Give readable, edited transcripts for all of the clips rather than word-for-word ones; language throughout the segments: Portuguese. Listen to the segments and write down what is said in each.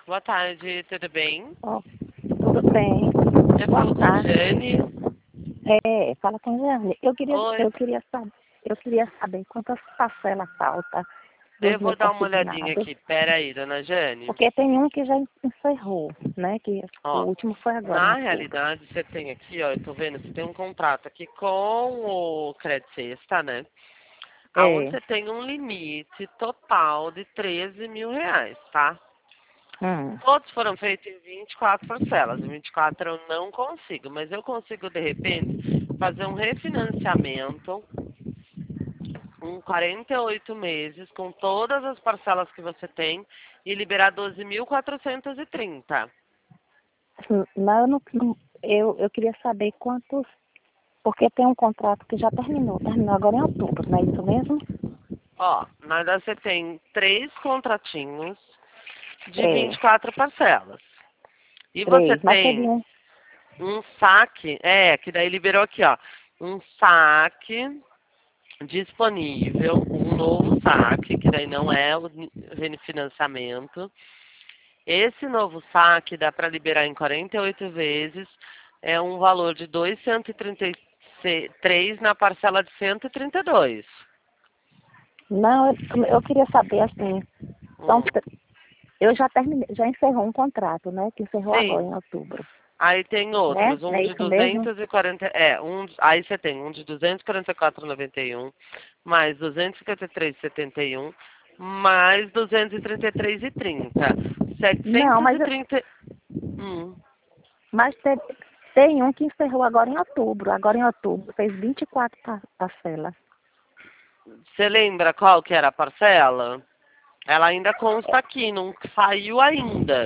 Boa tarde, tudo bem? Ó, tudo bem? Eu Boa falo com a tarde. Jane. Fala com a Jane. Oi, Eu queria saber quantas parcelas falta dos eu vou meus dar uma olhadinha consignados. aqui. Pera aí, dona Jane. Porque tem um que já encerrou, né? Que o Ó, último foi agora, em na outubro. realidade, você tem aqui, ó, eu tô vendo, você tem um contrato aqui com o Credit Sexta, né? Aonde É. você tem um limite total de R$ 13.000, tá? Hum. Todos foram feitos em 24 parcelas. Em 24 eu não consigo, mas eu consigo, de repente, fazer um refinanciamento em 48 meses, com todas as parcelas que você tem, e liberar 12.430. Mas eu queria saber quantos. Porque tem um contrato que já terminou agora em outubro, não é isso mesmo? Ó, na verdade você tem 3 contratinhos de É, 24 parcelas. E você 3. Mas teve tem um. um saque, que daí liberou aqui, ó, um saque disponível, um novo saque, que daí não é o refinanciamento. Esse novo saque dá para liberar em 48 vezes, é um valor de 233 na parcela de 132. Não, eu queria saber assim. São, Hum. eu já terminei, já encerrou um contrato, né? Que encerrou agora Sim, em outubro, aí tem né? outros, Não um é de isso mesmo? 240, aí você tem um de 244,91, mais 253,71, mais 233,30, Não, 730. Hum. mas tem um que encerrou agora em outubro. Agora em outubro fez 24 parcelas. Você lembra qual que era a parcela? Ela ainda consta aqui, não saiu ainda.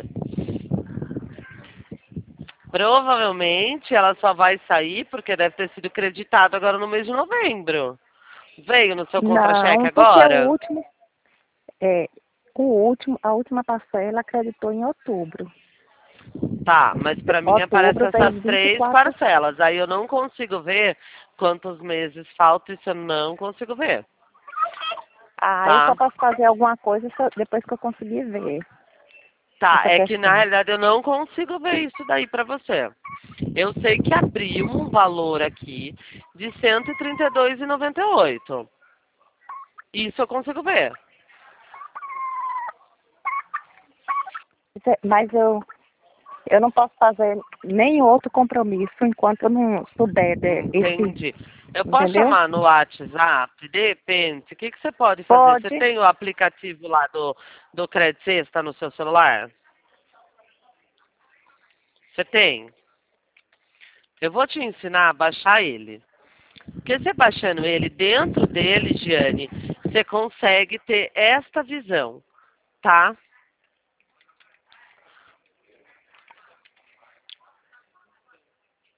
Provavelmente ela só vai sair porque deve ter sido creditado agora no mês de novembro. Veio no seu contra-cheque Não, porque agora? é, a última parcela acreditou em outubro. Tá, mas pra mim aparecem Outubro fez essas vinte e 3 quatro. parcelas. Aí eu não consigo ver quantos meses faltam, isso eu não consigo ver. Ah, eu só Tá? posso fazer alguma coisa depois que eu conseguir ver Tá, essa é que na questão. realidade eu não consigo ver isso daí pra você. Eu sei que abriu um valor aqui de 132,98. Isso eu consigo ver. Mas eu não posso fazer nenhum outro compromisso enquanto eu não souber esse, Entendi. Eu posso entendeu? chamar no WhatsApp, de repente, o que, que você pode fazer? Você Pode. tem o aplicativo lá do Credit Sexta no seu celular? Você tem? Eu vou te ensinar a baixar ele. Porque você baixando ele, dentro dele, Giane, você consegue ter esta visão, tá?